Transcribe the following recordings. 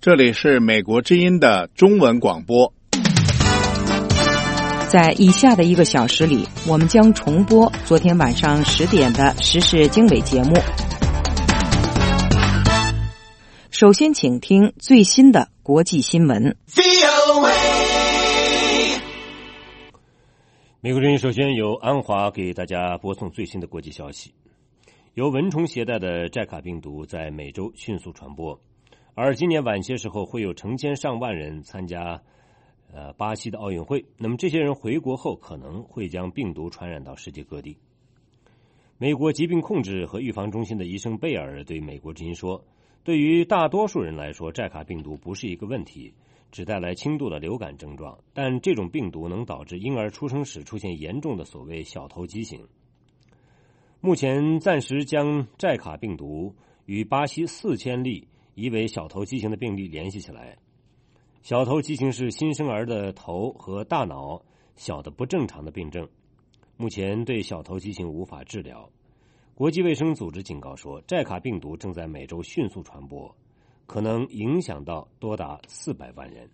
这里是美国之音的中文广播。 在以下的1个小时里，我们将重播昨天晚上10点的时事经纬节目。首先请听最新的国际新闻。 美国之音首先由安华给大家播送最新的国际消息。由蚊虫携带的寨卡病毒在美洲迅速传播，而今年晚些时候会有成千上万人参加巴西的奥运会，那么这些人回国后可能会将病毒传染到世界各地。美国疾病控制和预防中心的医生贝尔对美国之音说，对于大多数人来说，寨卡病毒不是一个问题，只带来轻度的流感症状，但这种病毒能导致婴儿出生时出现严重的所谓小头畸形。目前暂时将寨卡病毒与巴西4000例疑为小头畸形的病例联系起来。小头畸形是新生儿的头和大脑小的不正常的病症，目前对小头畸形无法治疗。国际卫生组织警告说，寨卡病毒正在美洲迅速传播，可能影响到多达400万人。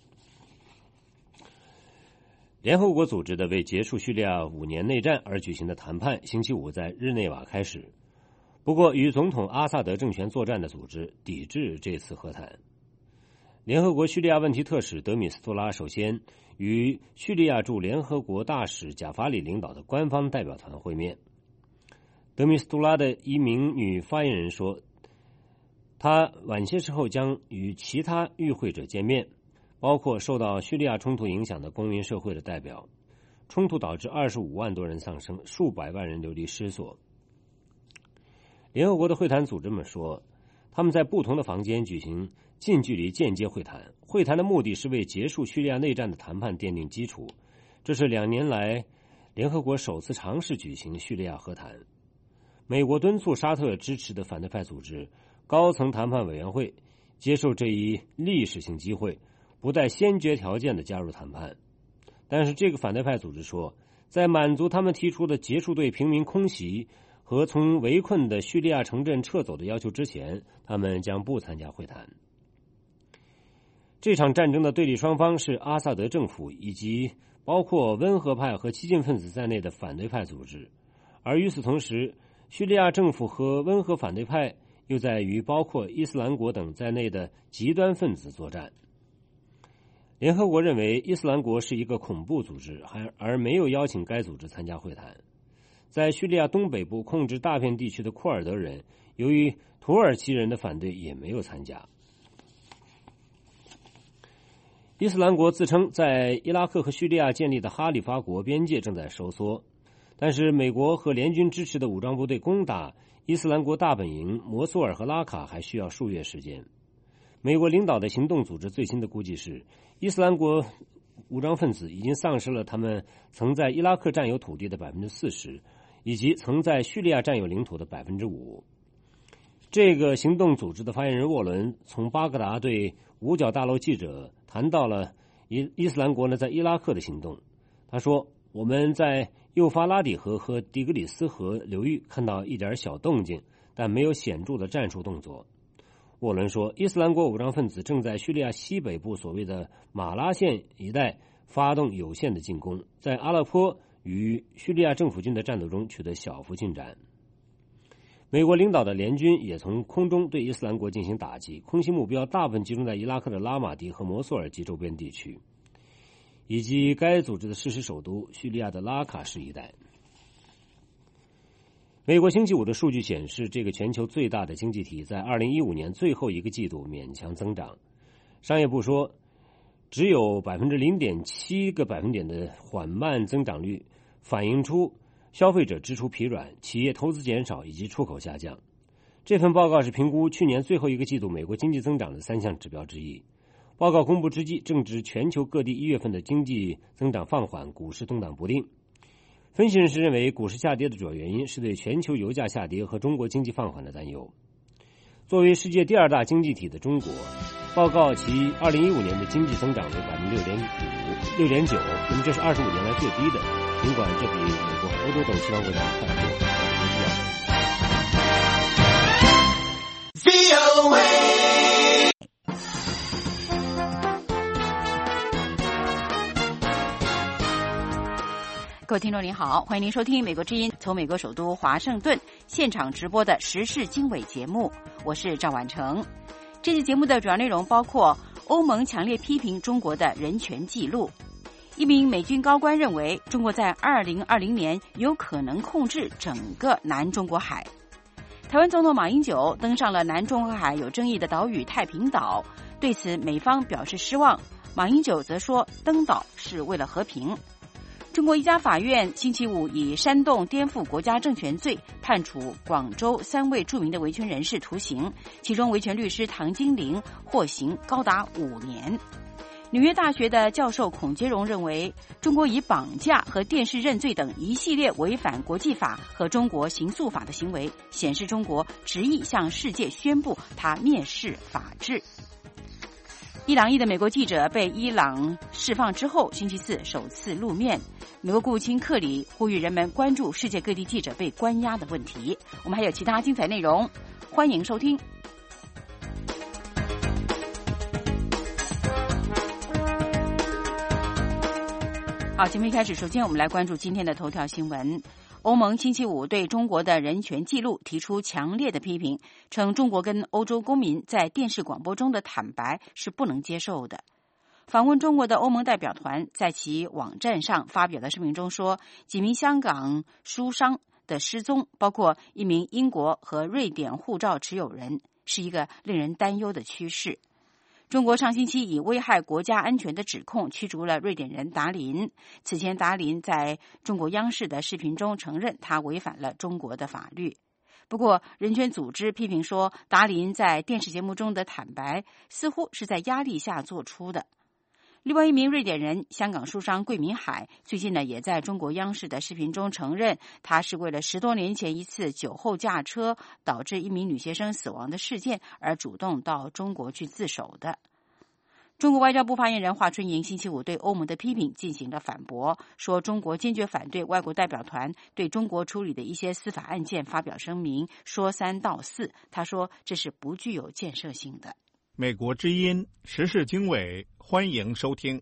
联合国组织的为结束叙利亚5年内战而举行的谈判星期五在日内瓦开始，不过与总统阿萨德政权作战的组织抵制这次和谈。联合国叙利亚问题特使德米斯图拉首先与叙利亚驻联合国大使贾法里领导的官方代表团会面。德米斯图拉的一名女发言人说，他晚些时候将与其他与会者见面，包括受到叙利亚冲突影响的公民社会的代表。冲突导致25万多人丧生，数百万人流离失所。联合国的会谈组织们说，他们在不同的房间举行近距离间接会谈，会谈的目的是为结束叙利亚内战的谈判奠定基础。这是2年来联合国首次尝试举行叙利亚和谈。美国敦促沙特尔支持的反对派组织高层谈判委员会接受这一历史性机会，不带先决条件的加入谈判。但是这个反对派组织说，在满足他们提出的结束对平民空袭和从围困的叙利亚城镇撤走的要求之前，他们将不参加会谈。这场战争的对立双方是阿萨德政府以及包括温和派和激进分子在内的反对派组织，而与此同时，叙利亚政府和温和反对派又在与包括伊斯兰国等在内的极端分子作战。联合国认为伊斯兰国是一个恐怖组织，而没有邀请该组织参加会谈。在叙利亚东北部控制大片地区的库尔德人，由于土耳其人的反对也没有参加。伊斯兰国自称在伊拉克和叙利亚建立的哈里发国边界正在收缩，但是美国和联军支持的武装部队攻打伊斯兰国大本营摩苏尔和拉卡还需要数月时间。美国领导的行动组织最新的估计是，伊斯兰国武装分子已经丧失了他们曾在伊拉克占有土地的 40%， 以及曾在叙利亚占有领土的 5%。 这个行动组织的发言人沃伦从巴格达对五角大楼记者谈到了伊斯兰国在伊拉克的行动。他说，我们在幼发拉底河和底格里斯河流域看到一点小动静，但没有显著的战术动作。沃伦说，伊斯兰国武装分子正在叙利亚西北部所谓的马拉县一带发动有限的进攻，在阿勒颇与叙利亚政府军的战斗中取得小幅进展。美国领导的联军也从空中对伊斯兰国进行打击，空袭目标大部分集中在伊拉克的拉马迪和摩苏尔及周边地区，以及该组织的事实首都叙利亚的拉卡市一带。美国星期五的数据显示，这个全球最大的经济体在2015年最后一个季度勉强增长。商业部说，只有 0.7 个百分点的缓慢增长率反映出消费者支出疲软、企业投资减少以及出口下降。这份报告是评估去年最后一个季度美国经济增长的3项指标之一。报告公布之际，正值全球各地1月份的经济增长放缓，股市动荡不定。分析人士认为，股市下跌的主要原因是对全球油价下跌和中国经济放缓的担忧。作为世界第2大经济体的中国，报告其2015年的经济增长为 6.9%， 那么这是25年来最低的，尽管这比美国和欧洲等西方国家快得多。 各位听众您好，欢迎您收听美国之音从美国首都华盛顿现场直播的时事经纬节目，我是赵婉成。这期节目的主要内容包括欧盟强烈批评中国的人权记录，一名美军高官认为中国在2020年有可能控制整个南中国海，台湾总统马英九登上了南中国海有争议的岛屿太平岛，对此美方表示失望，马英九则说登岛是为了和平。中国一家法院星期五以煽动颠覆国家政权罪判处广州3位著名的维权人士徒刑，其中维权律师唐金玲获刑高达5年。纽约大学的教授孔杰荣认为，中国以绑架和电视认罪等一系列违反国际法和中国刑诉法的行为，显示中国执意向世界宣布它蔑视法治。伊朗裔的美国记者被伊朗释放之后，星期四首次露面。美国国务卿克里呼吁人们关注世界各地记者被关押的问题。我们还有其他精彩内容，欢迎收听。好，节目一开始，首先我们来关注今天的头条新闻。欧盟星期五对中国的人权记录提出强烈的批评，称中国跟欧洲公民在电视广播中的坦白是不能接受的。访问中国的欧盟代表团在其网站上发表的声明中说，几名香港书商的失踪，包括一名英国和瑞典护照持有人，是一个令人担忧的趋势。中国上星期以危害国家安全的指控驱逐了瑞典人达林。此前达林在中国央视的视频中承认他违反了中国的法律。不过人权组织批评说，达林在电视节目中的坦白似乎是在压力下做出的。另外一名瑞典人，香港书商桂民海，最近呢也在中国央视的视频中承认，他是为了10多年前一次酒后驾车导致一名女学生死亡的事件而主动到中国去自首的。中国外交部发言人华春莹星期五对欧盟的批评进行了反驳，说中国坚决反对外国代表团对中国处理的一些司法案件发表声明，说3道4。他说这是不具有建设性的。 美国之音时事经纬，欢迎收听。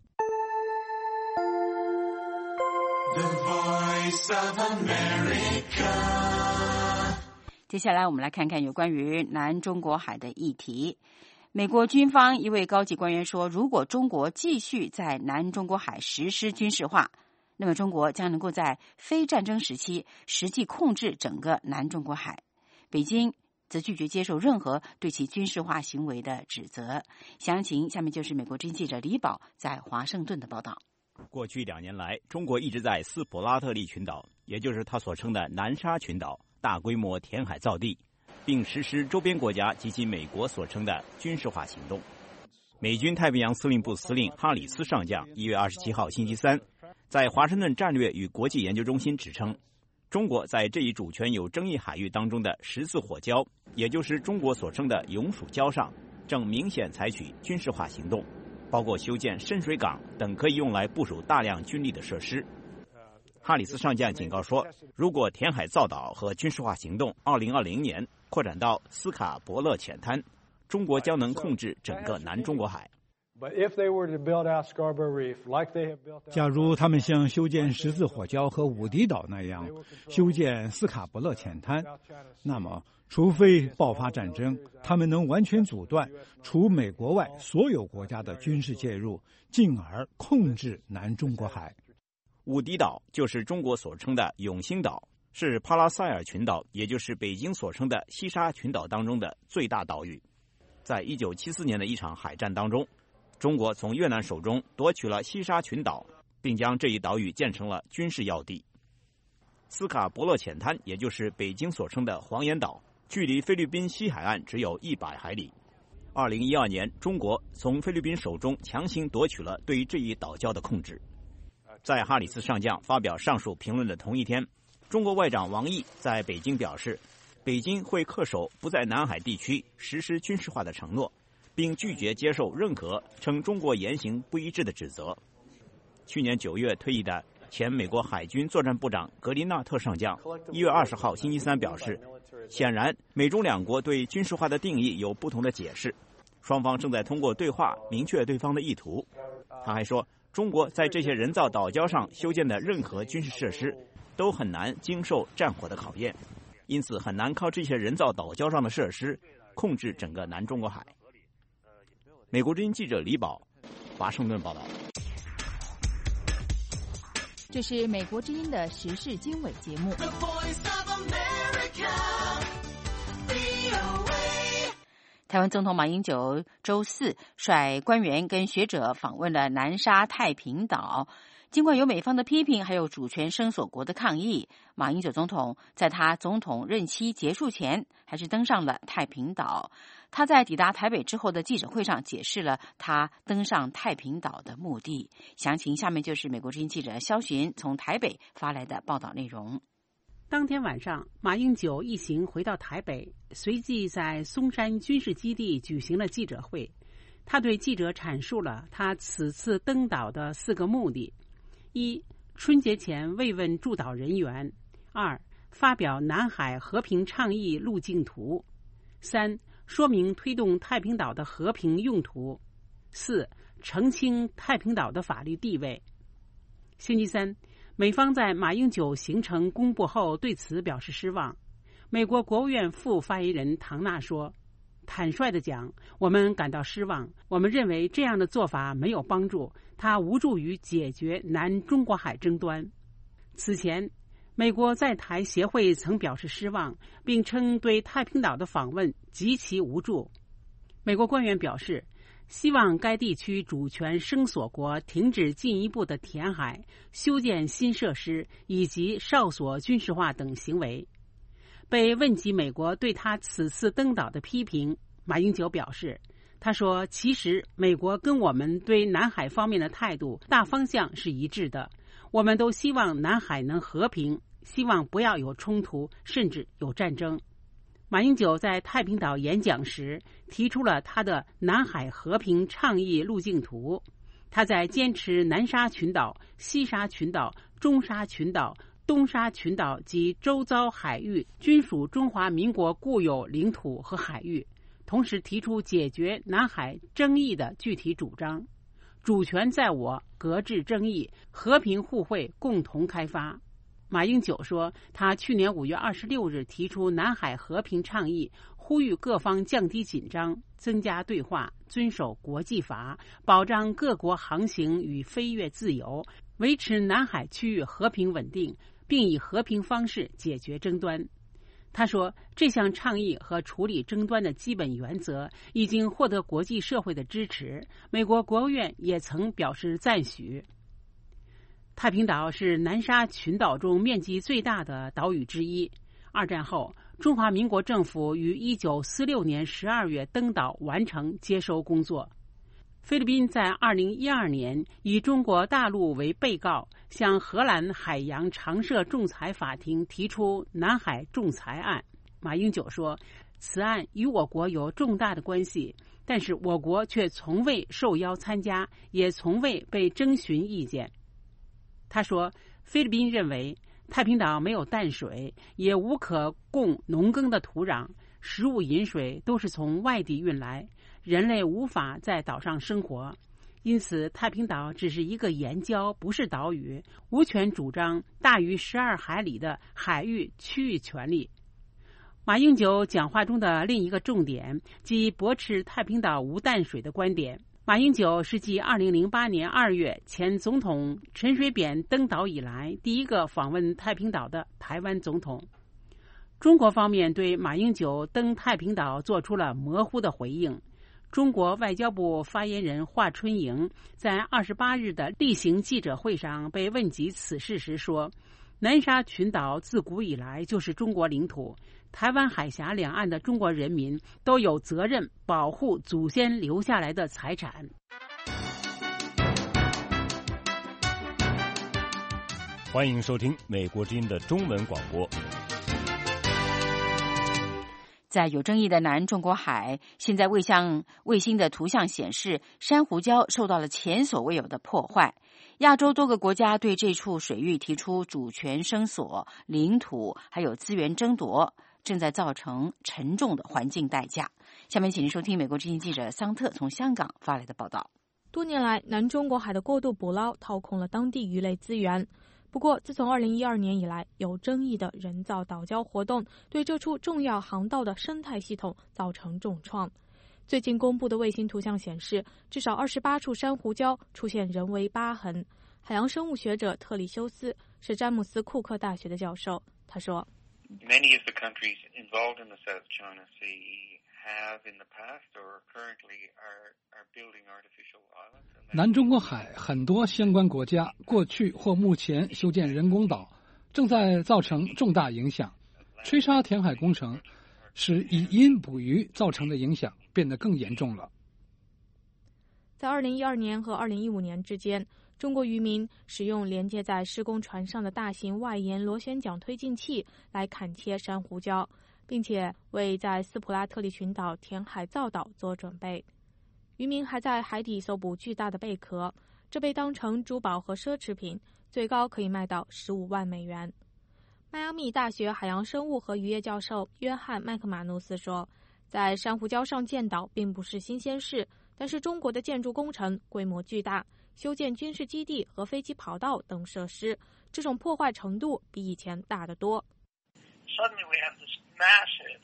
The Voice of America。 接下来我们来看看有关于南中国海的议题。美国军方一位高级官员说，如果中国继续在南中国海实施军事化，那么中国将能够在非战争时期实际控制整个南中国海。北京则拒绝接受任何对其军事化行为的指责。详情下面就是美国之音记者李宝在华盛顿的报道。 过去2年来，中国一直在斯普拉特利群岛，也就是他所称的南沙群岛，大规模填海造地，并实施周边国家及其美国所称的军事化行动。美军太平洋司令部司令哈里斯上将1月27号星期三在华盛顿战略与国际研究中心指称，中国在这一主权有争议海域当中的10次火礁，也就是中国所称的永暑礁上，正明显采取军事化行动，包括修建深水港等可以用来部署大量军力的设施。哈里斯上将警告说，如果填海造岛和军事化行动2020年扩展到斯卡伯勒浅滩，中国将能控制整个南中国海。 假如他们像修建十字火礁和五敌岛那样修建斯卡伯勒浅滩，那么除非爆发战争，他们能完全阻断除美国外所有国家的军事介入，进而控制南中国海。 五敌岛就是中国所称的永兴岛，是帕拉塞尔群岛，也就是北京所称的西沙群岛当中的最大岛屿。在1974年的一场海战当中，中国从越南手中夺取了西沙群岛，并将这一岛屿建成了军事要地。斯卡伯勒浅滩，也就是北京所称的黄岩岛，距离菲律宾西海岸只有100海里。2012年，中国从菲律宾手中强行夺取了对于这一岛礁的控制。在哈里斯上将发表上述评论的同一天，中国外长王毅在北京表示，北京会恪守不在南海地区实施军事化的承诺，并拒绝接受任何称中国言行不一致的指责。去年9月退役的前美国海军作战部长格林纳特上将1月20号星期三表示，显然美中两国对军事化的定义有不同的解释，双方正在通过对话明确对方的意图。他还说， 中国在这些人造岛礁上修建的任何军事设施都很难经受战火的考验，因此很难靠这些人造岛礁上的设施控制整个南中国海。美国之音记者李宝，华盛顿报道。 这是美国之音的时事经纬节目。 台湾总统马英九周四率官员跟学者访问了南沙太平岛。尽管有美方的批评，还有主权声索国的抗议，马英九总统在他总统任期结束前，还是登上了太平岛。他在抵达台北之后的记者会上解释了他登上太平岛的目的。详情下面就是美国之音记者肖寻从台北发来的报道内容。 当天晚上，马英九一行回到台北，随即在松山军事基地举行了记者会。他对记者阐述了他此次登岛的4个目的：一、春节前慰问驻岛人员；二、发表南海和平倡议路径图；三、说明推动太平岛的和平用途；四、澄清太平岛的法律地位。星期三，美方在马英九行程公布后对此表示失望。美国国务院副发言人唐纳说，坦率地讲，我们感到失望，我们认为这样的做法没有帮助，它无助于解决南中国海争端。此前，美国在台协会曾表示失望，并称对太平岛的访问极其无助。美国官员表示，希望该地区主权声索国停止进一步的填海、修建新设施以及哨所军事化等行为。被问及美国对他此次登岛的批评，马英九表示，他说，其实美国跟我们对南海方面的态度大方向是一致的，我们都希望南海能和平，希望不要有冲突，甚至有战争。马英九在太平岛演讲时提出了他的南海和平倡议路径图，他在坚持南沙群岛、西沙群岛、中沙群岛、东沙群岛及周遭海域均属中华民国固有领土和海域，同时提出解决南海争议的具体主张：主权在我，搁置争议，和平互惠，共同开发。马英九说，他去年5月26日提出南海和平倡议，呼吁各方降低紧张，增加对话，遵守国际法，保障各国航行与飞越自由，维持南海区域和平稳定，并以和平方式解决争端。他说，这项倡议和处理争端的基本原则已经获得国际社会的支持，美国国务院也曾表示赞许。太平岛是南沙群岛中面积最大的岛屿之一。二战后，中华民国政府于1946年12月登岛完成接收工作。菲律宾在2012年以中国大陆为被告，向荷兰海洋常设仲裁法庭提出南海仲裁案。马英九说，此案与我国有重大的关系，但是我国却从未受邀参加，也从未被征询意见。他说，菲律宾认为太平岛没有淡水，也无可供农耕的土壤，食物饮水都是从外地运来，人类无法在岛上生活，因此太平岛只是一个岩礁，不是岛屿，无权主张大于12海里的海域区域权利。马英九讲话中的另一个重点，即驳斥太平岛无淡水的观点。马英九是继2008年2月前总统陈水扁登岛以来第一个访问太平岛的台湾总统。中国方面对马英九登太平岛做出了模糊的回应。中国外交部发言人华春莹在28日的例行记者会上被问及此事时说，南沙群岛自古以来就是中国领土，台湾海峡两岸的中国人民都有责任保护祖先留下来的财产。 欢迎收听美国之音的中文广播。 在有争议的南中国海，现在卫星的图像显示，珊瑚礁受到了前所未有的破坏。亚洲多个国家对这处水域提出主权声索、领土还有资源争夺，正在造成沉重的环境代价。下面请您收听美国之音记者桑特从香港发来的报道。 多年来，南中国海的过度捕捞掏空了当地鱼类资源。不过，自从2012年以来，有争议的人造岛礁活动对这处重要航道的生态系统造成重创。最近公布的卫星图像显示，至少28处珊瑚礁出现人为疤痕。海洋生物学者特里修斯是詹姆斯库克大学的教授，他说 Many of the countries involved in the South China Sea have in the past or currently are building artificial islands. 南中国海很多相关国家过去或目前修建人工岛，正在造成重大影响。吹沙填海工程使以阴捕鱼造成的影响变得更严重了。 在2012年和2015年之间，中国渔民使用连接在施工船上的大型外延螺旋桨推进器来砍切珊瑚礁，并且为在斯普拉特利群岛填海造岛做准备。渔民还在海底搜捕巨大的贝壳，这被当成珠宝和奢侈品，最高可以卖到15万美元。迈阿密大学海洋生物和渔业教授约翰·麦克马努斯说，在珊瑚礁上建岛并不是新鲜事，但是中国的建筑工程规模巨大，修建军事基地和飞机跑道等设施，这种破坏程度比以前大得多。 Suddenly we have this massive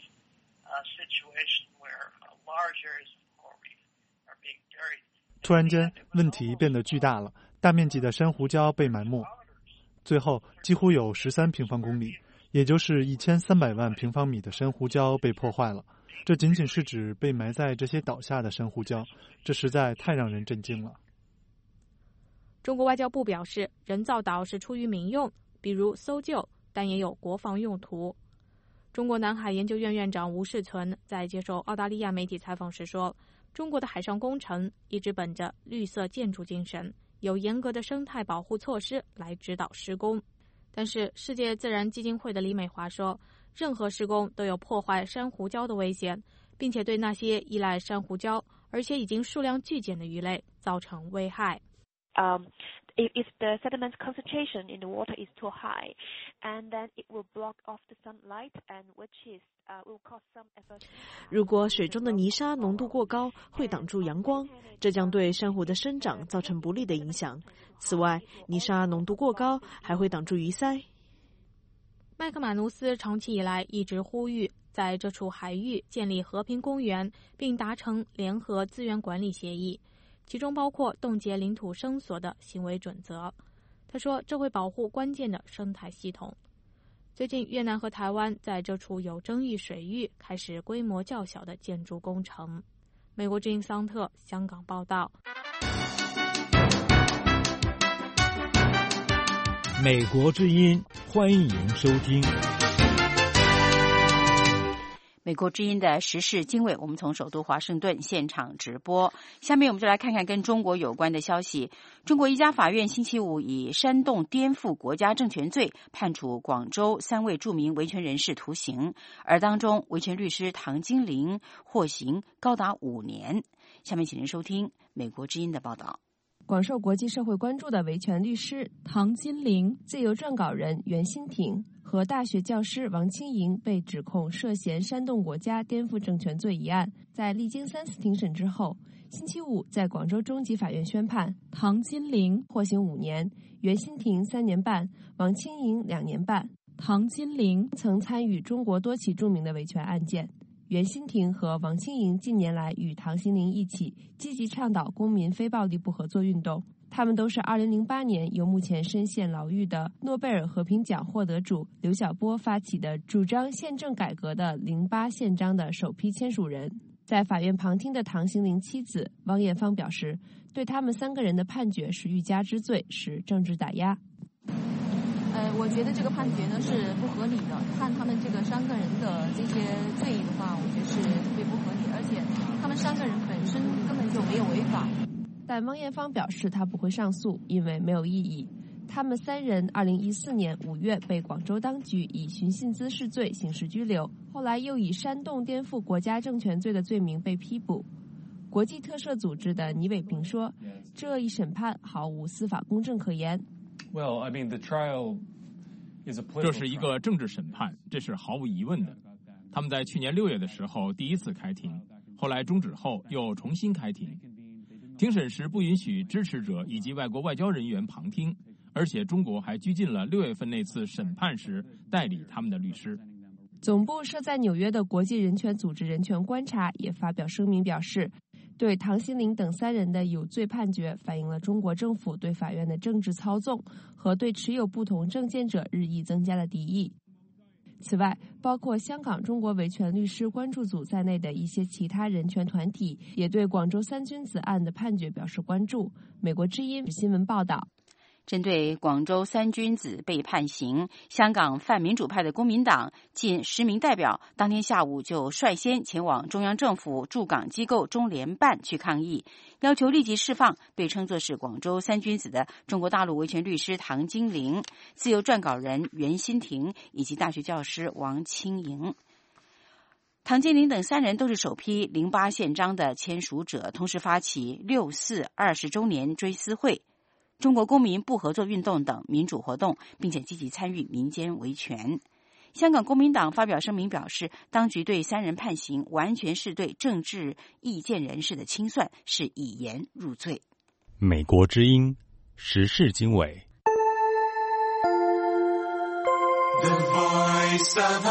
situation where large areas of coral reef are being buried. 突然间，问题变得巨大了，大面积的珊瑚礁被埋没，最后几乎有13平方公里，也就是1300万平方米的珊瑚礁被破坏了。这仅仅是指被埋在这些岛下的珊瑚礁，这实在太让人震惊了。 中国外交部表示，人造岛是出于民用，比如搜救，但也有国防用途。中国南海研究院院长吴世存在接受澳大利亚媒体采访时说，中国的海上工程一直本着绿色建筑精神，有严格的生态保护措施来指导施工。但是世界自然基金会的李美华说，任何施工都有破坏珊瑚礁的危险，并且对那些依赖珊瑚礁而且已经数量剧减的鱼类造成危害。 If the sediment concentration in the water is too high, and then it will block off the sunlight, and which is will cause some effect. 如果水中的泥沙浓度过高，会挡住阳光，这将对珊瑚的生长造成不利的影响。此外，泥沙浓度过高还会挡住鱼鳃。 麦克马努斯长期以来一直呼吁在这处海域建立和平公园，并达成联合资源管理协议，其中包括冻结领土声索的行为准则。他说，这会保护关键的生态系统。最近，越南和台湾在这处有争议水域开始规模较小的建筑工程。美国之音桑特香港报道。 美国之音，欢迎收听。 美国之音的时事经纬，我们从首都华盛顿现场直播。下面我们就来看看跟中国有关的消息。中国一家法院星期五以煽动颠覆国家政权罪判处广州3位著名维权人士徒刑，而当中维权律师唐金玲获刑高达5年。下面请您收听美国之音的报道。 广受国际社会关注的维权律师唐金玲、自由撰稿人袁新挺和大学教师王清莹被指控涉嫌煽动国家颠覆政权罪一案，在历经3次庭审之后，星期五在广州中级法院宣判，唐金玲获刑5年，袁新挺3年半，王清莹2年半。唐金玲曾参与中国多起著名的维权案件。袁新挺和王清莹近年来与唐金玲一起积极倡导公民非暴力不合作运动。他们都是2008年由目前深陷牢狱的诺贝尔和平奖获得主刘晓波发起的主张宪政改革的08宪章的首批签署人。在法院旁听的唐金玲妻子汪艳芳表示，对他们3个人的判决是欲加之罪，是政治打压。 我觉得这个判决呢是不合理的，判他们这个3个人的这些罪的话，我觉得是特别不合理，而且他们3个人本身根本就没有违法。 但汪艳芳表示她不会上诉，因为没有意义。他们3人2014年5月被广州当局以寻衅滋事罪刑事拘留，后来又以煽动颠覆国家政权罪的罪名被批捕。国际特赦组织的倪伟平说，这一审判毫无司法公正可言。 这是一个政治审判，这是毫无疑问的。他们在去年6月的时候第一次开庭，后来终止后又重新开庭。 庭审时不允许支持者以及外国外交人员旁听，而且中国还拘禁了6月份那次审判时代理他们的律师。 总部设在纽约的国际人权组织人权观察也发表声明表示，对唐新林等3人的有罪判决反映了中国政府对法院的政治操纵和对持有不同政见者日益增加的敌意。此外，包括香港中国维权律师关注组在内的一些其他人权团体也对广州3君子案的判决表示关注。美国之音新闻报道。 针对广州3君子被判刑，香港泛民主派的公民党近10名代表当天下午就率先前往中央政府驻港机构中联办去抗议，要求立即释放被称作是广州3君子的中国大陆维权律师唐金玲、自由撰稿人袁新婷以及大学教师王清莹。唐金玲等3人都是首批08宪章的签署者，同时发起6·4 20周年追思会、中国公民不合作运动等民主活动，并且积极参与民间维权。香港公民党发表声明表示，当局对3人判刑完全是对政治意见人士的清算，是以言入罪。 美国之音时事经纬。 The Voice of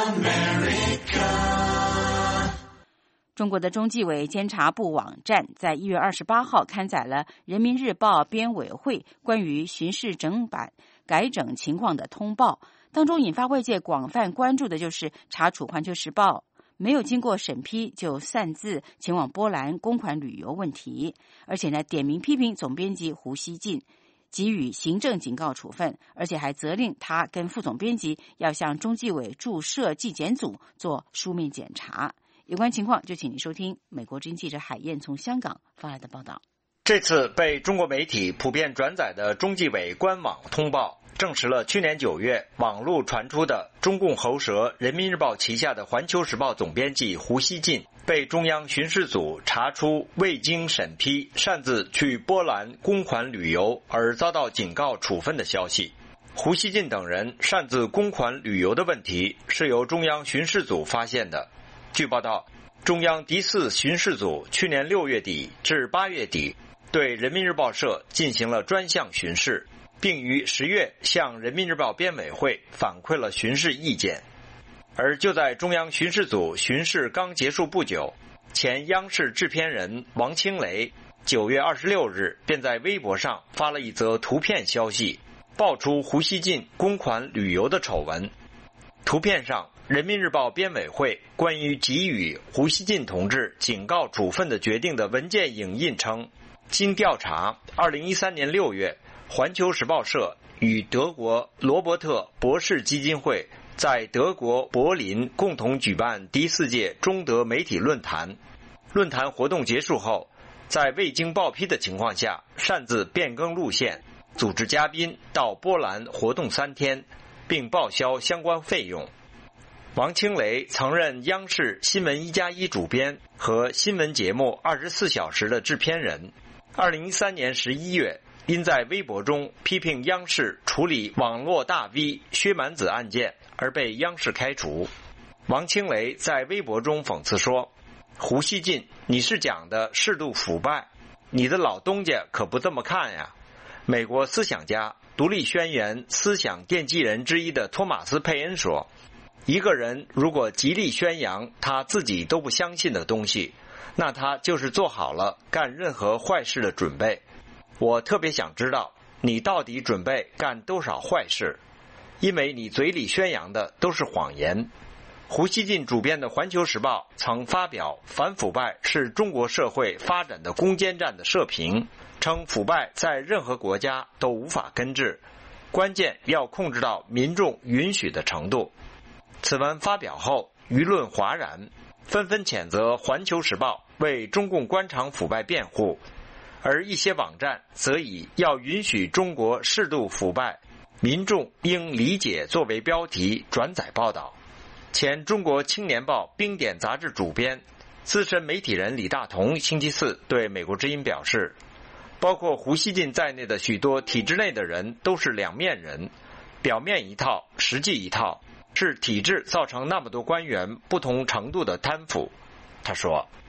America。 中国的中纪委监察部网站在1月28号刊载了人民日报编委会关于巡视整版改整情况的通报，当中引发外界广泛关注的就是查处环球时报没有经过审批就擅自前往波兰公款旅游问题，而且呢点名批评总编辑胡锡进，给予行政警告处分，而且还责令他跟副总编辑要向中纪委驻设纪检组做书面检查。有关情况就请您收听美国之音记者海燕从香港发来的报道。 这次被中国媒体普遍转载的中纪委官网通报，证实了去年9月网络传出的中共喉舌人民日报旗下的环球时报总编辑胡锡进被中央巡视组查出未经审批擅自去波兰公款旅游而遭到警告处分的消息。胡锡进等人擅自公款旅游的问题是由中央巡视组发现的。据报道，中央第4巡视组去年6月底至8月底对人民日报社进行了专项巡视，并于10月向人民日报编委会反馈了巡视意见。而就在中央巡视组巡视刚结束不久，前央视制片人王清雷9月26日便在微博上发了一则图片消息，爆出胡锡进公款旅游的丑闻。图片上人民日报编委会关于给予胡锡进同志警告处分的决定的文件影印称，经调查2013年6月环球时报社与德国罗伯特博士基金会在德国柏林共同举办第4届中德媒体论坛。论坛活动结束后，在未经报批的情况下擅自变更路线，组织嘉宾到波兰活动3天，并报销相关费用。王清雷曾任央视新闻1+1主编和新闻节目24小时的制片人。2013年11月，因在微博中批评央视处理网络大 V 薛蛮子案件而被央视开除。王清雷在微博中讽刺说，胡锡进，你是讲的适度腐败，你的老东家可不这么看呀。美国思想家、独立宣言思想奠基人之一的托马斯·佩恩说，一个人如果极力宣扬他自己都不相信的东西，那他就是做好了干任何坏事的准备。我特别想知道你到底准备干多少坏事，因为你嘴里宣扬的都是谎言。胡锡进主编的《环球时报》曾发表反腐败是中国社会发展的攻坚战的社评，称腐败在任何国家都无法根治，关键要控制到民众允许的程度。此文发表后，舆论哗然，纷纷谴责《环球时报》为中共官场腐败辩护，而一些网站则以要允许中国适度腐败，民众应理解作为标题转载报道。前中国青年报冰点杂志主编、资深媒体人李大同星期4对美国之音表示，包括胡锡进在内的许多体制内的人都是两面人，表面一套，实际一套，是体制造成那么多官员不同程度的贪腐。他说，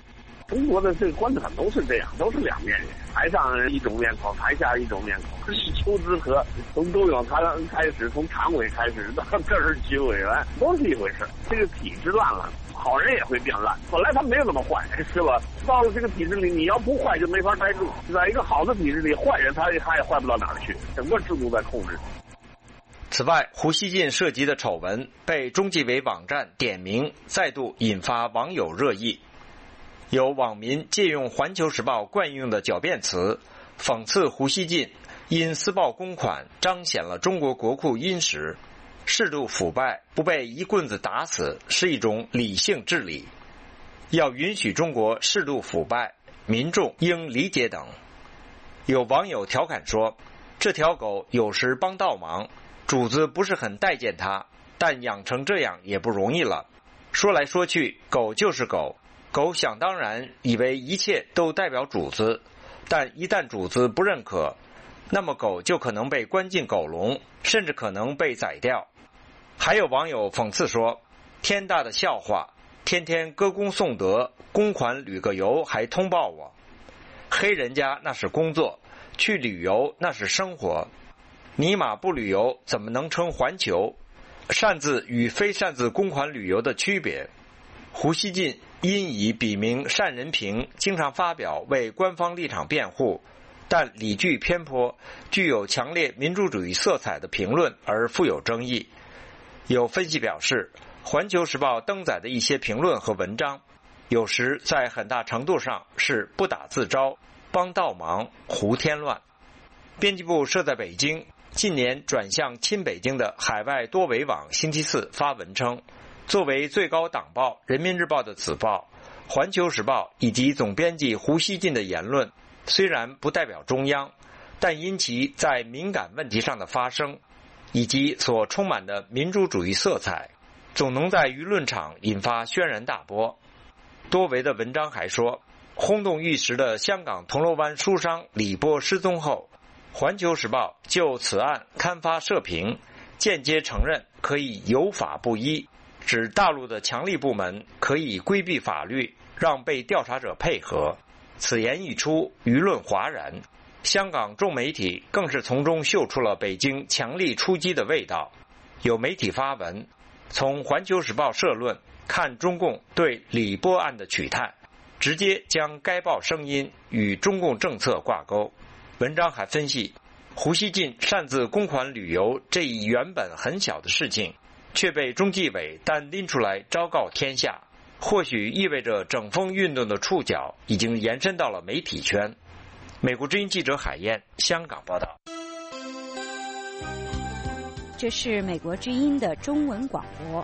中国的这个官场都是这样，都是两面人，台上一种面孔，台下一种面孔，一丘之貉。从周永康开始，从常委开始到这儿区委员，都是一回事。这个体制烂了，好人也会变烂。本来他没有那么坏，是吧？到了这个体制里，你要不坏就没法待住。在一个好的体制里，坏人他也坏不到哪儿去，整个制度在控制。 此外，胡锡进涉及的丑闻被中纪委网站点名，再度引发网友热议。有网民借用《环球时报》惯用的狡辩词，讽刺胡锡进因私报公款彰显了中国国库殷实，适度腐败不被一棍子打死是一种理性治理，要允许中国适度腐败，民众应理解等。有网友调侃说，这条狗有时帮倒忙，主子不是很待见它，但养成这样也不容易了。说来说去，狗就是狗，狗想当然以为一切都代表主子，但一旦主子不认可，那么狗就可能被关进狗笼，甚至可能被宰掉。还有网友讽刺说，天大的笑话，天天歌功颂德，公款旅个游还通报我。黑人家那是工作，去旅游那是生活，尼玛不旅游怎么能称环球？擅自与非擅自公款旅游的区别。胡锡进因以笔名单仁平经常发表为官方立场辩护，但理据偏颇，具有强烈民主主义色彩的评论而富有争议。有分析表示，《环球时报》登载的一些评论和文章，有时在很大程度上是不打自招，帮倒忙，胡添乱。编辑部设在北京，近年转向亲北京的海外多维网星期四发文称，作为最高党报《人民日报》的子报，《环球时报》以及总编辑胡锡进的言论虽然不代表中央，但因其在敏感问题上的发声，以及所充满的民主主义色彩，总能在舆论场引发轩然大波。多维的文章还说，轰动一时的香港铜锣湾书商李波失踪后，《环球时报》就此案刊发社评，间接承认可以有法不依，指大陆的强力部门可以规避法律，让被调查者配合。此言一出，舆论哗然，香港众媒体更是从中嗅出了北京强力出击的味道。有媒体发文，从《环球时报》社论看中共对李波案的取态，直接将该报声音与中共政策挂钩。文章还分析，胡锡进擅自公款旅游这一原本很小的事情，却被中纪委单拎出来昭告天下，或许意味着整风运动的触角已经延伸到了媒体圈。美国之音记者海燕，香港报道。 这是美国之音的中文广播。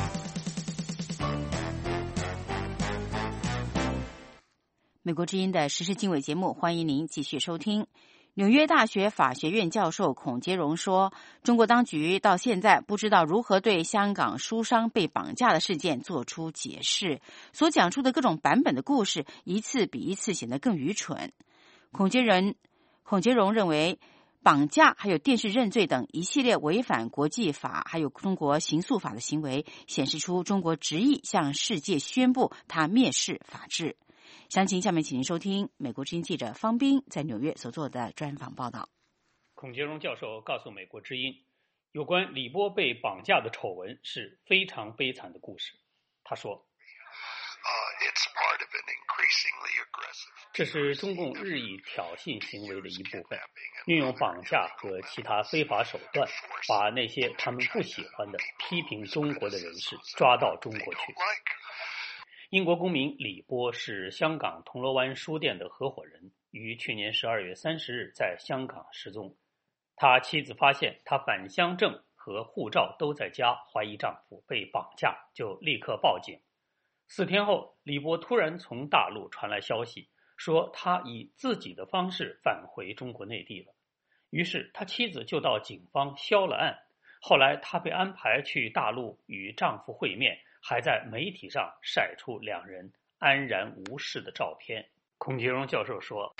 美国之音的时事经纬节目，欢迎您继续收听。纽约大学法学院教授孔杰荣说，中国当局到现在不知道如何对香港书商被绑架的事件做出解释，所讲出的各种版本的故事一次比一次显得更愚蠢。孔杰荣认为，绑架还有电视认罪等一系列违反国际法还有中国刑诉法的行为，显示出中国执意向世界宣布他蔑视法治。详情下面请您收听美国之音记者方斌在纽约所做的专访报道。 孔杰荣教授告诉美国之音，有关李波被绑架的丑闻是非常悲惨的故事。他说，这是中共日益挑衅行为的一部分，运用绑架和其他非法手段，把那些他们不喜欢的批评中国的人士抓到中国去。英国公民李波是香港铜锣湾书店的合伙人，于去年12月30日在香港失踪。他妻子发现他返乡证和护照都在家，怀疑丈夫被绑架，就立刻报警。4天后，李波突然从大陆传来消息，说他以自己的方式返回中国内地了。于是他妻子就到警方销了案。后来他被安排去大陆与丈夫会面，还在媒体上晒出两人安然无事的照片。孔杰荣教授说，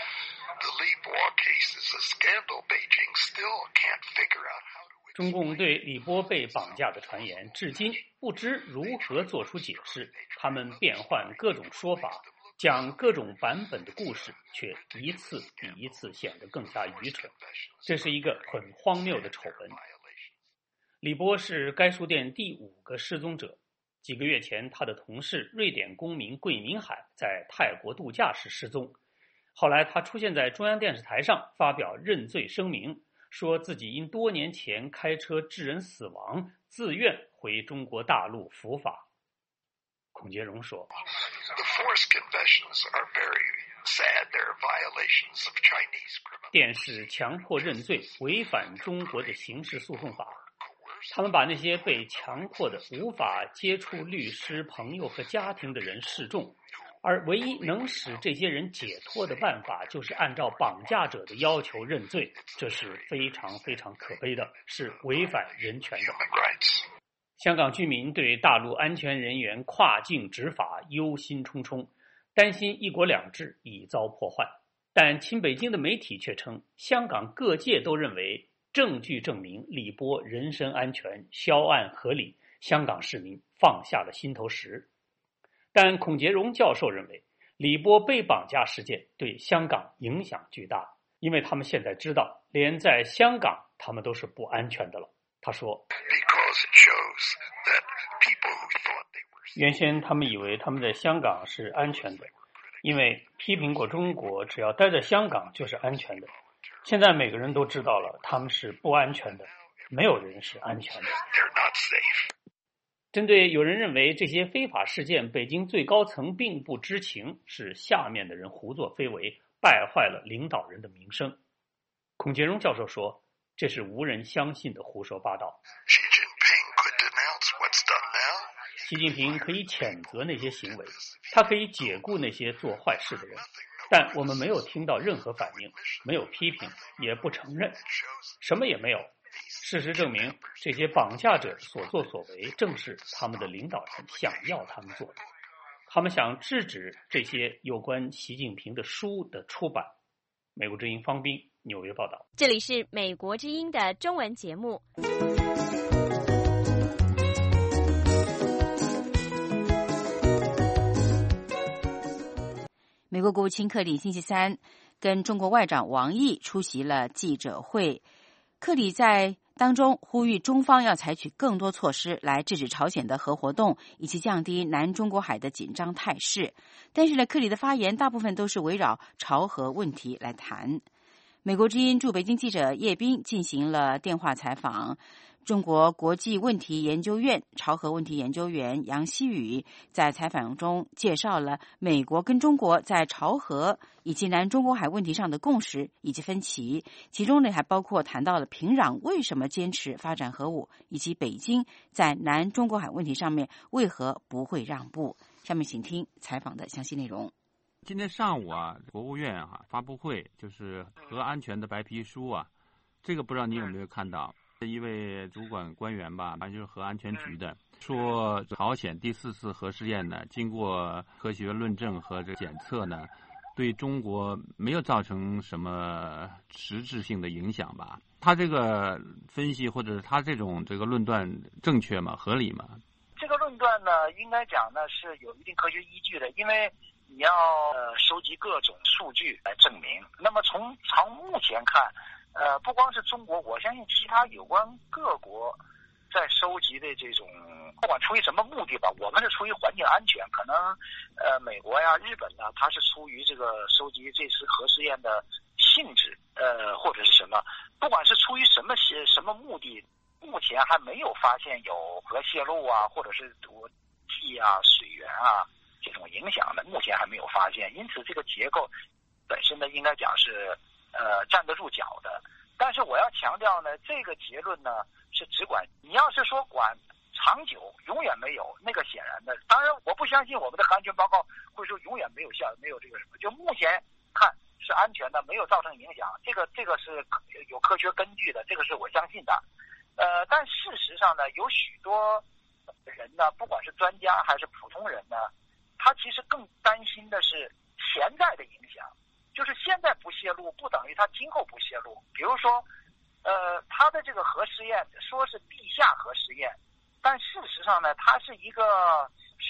中共对李波被绑架的传言至今不知如何做出解释，他们变换各种说法， 讲各种版本的故事，却一次比一次显得更加愚蠢。这是一个很荒谬的丑闻。李波是该书店第5个失踪者。几个月前，他的同事瑞典公民桂明海在泰国度假时失踪。后来他出现在中央电视台上，发表认罪声明，说自己因多年前开车致人死亡，自愿回中国大陆伏法。孔杰荣说，电视强迫认罪，违反中国的刑事诉讼法。他们把那些被强迫的无法接触律师、朋友和家庭的人示众，而唯一能使这些人解脱的办法就是按照绑架者的要求认罪，这是非常非常可悲的，是违反人权的。香港居民对大陆安全人员跨境执法忧心忡忡，担心一国两制已遭破坏。但亲北京的媒体却称，香港各界都认为证据证明李波人身安全，销案合理，香港市民放下了心头石。但孔杰荣教授认为，李波被绑架事件对香港影响巨大，因为他们现在知道，连在香港他们都是不安全的了。他说，原先他们以为他们在香港是安全的，因为批评过中国，只要待在香港就是安全的。现在每个人都知道了，他们是不安全的，没有人是安全的。针对有人认为这些非法事件北京最高层并不知情，是下面的人胡作非为，败坏了领导人的名声，孔杰荣教授说，这是无人相信的胡说八道。习近平可以谴责那些行为，他可以解雇那些做坏事的人，但我们没有听到任何反应，没有批评，也不承认，什么也没有。事实证明，这些绑架者所作所为正是他们的领导人想要他们做的。他们想制止这些有关习近平的书的出版。美国之音方斌，纽约报道。 这里是美国之音的中文节目。 美国国务卿克里星期三跟中国外长王毅出席了记者会，克里在当中呼吁中方要采取更多措施来制止朝鲜的核活动，以及降低南中国海的紧张态势。但是呢，克里的发言大部分都是围绕朝核问题来谈。美国之音驻北京记者叶斌进行了电话采访。中国国际问题研究院朝核问题研究员杨希宇在采访中介绍了美国跟中国在朝核以及南中国海问题上的共识以及分歧，其中呢还包括谈到了平壤为什么坚持发展核武，以及北京在南中国海问题上面为何不会让步。下面请听采访的详细内容。 今天上午国务院发布会，就是核安全的白皮书这个不知道你有没有看到？一位主管官员吧，好像就是核安全局的，说朝鲜第4次核试验呢，经过科学论证和检测呢，对中国没有造成什么实质性的影响吧？他这个分析或者是他这个论断正确吗？合理吗？ 这个论断呢，应该讲呢是有一定科学依据的，因为你要收集各种数据来证明。那么从目前看。不光是中国，我相信其他有关各国在收集的这种，不管出于什么目的吧，我们是出于环境安全，可能美国呀、日本呢，它是出于这个收集这次核试验的性质，或者是什么，不管是出于什么目的，目前还没有发现有核泄漏或者是毒气水源这种影响的，目前还没有发现，因此这个结构本身呢，应该讲是站得住脚的。但是我要强调呢，这个结论呢是只管，你要是说管长久永远没有，那个显然的，当然我不相信我们的核安全报告会说永远没有没有这个什么，就目前看是安全的，没有造成影响，这个是有科学根据的，这个是我相信的。但事实上呢，有许多人呢，不管是专家还是普通人呢，他其实更担心的是潜在的影响。就是现在不泄露，不等于它今后不泄露。比如说，它的这个核试验说是地下核试验，但事实上呢，它是一个